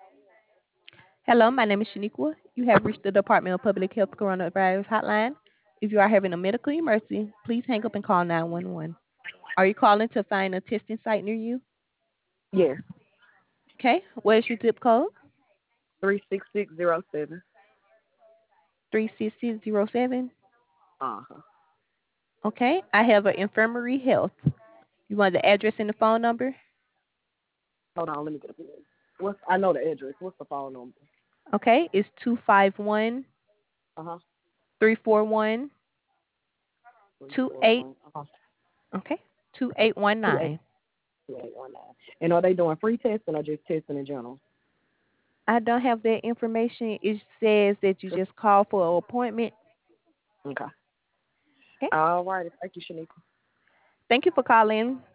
Hello, my name is Shaniqua. You have reached the Department of Public Health Coronavirus Hotline. If you are having a medical emergency, please hang up and call 911. Are you calling to find a testing site near you? Yes, Okay, what is your zip code? 36607. 36607. Uh-huh. Okay, I have an infirmary health. You want the address and the phone number? Hold on, let me get a pen. I know the address. What's the phone number? Okay, it's 251 Uh-huh. 341 28. 341. Uh-huh. Okay, Two eight 2819. two eight one nine. And are they doing free testing or just testing in general? I don't have that information. It says that you just call for an appointment. Okay. Okay, All right. Thank you, Shanika. thank you for calling.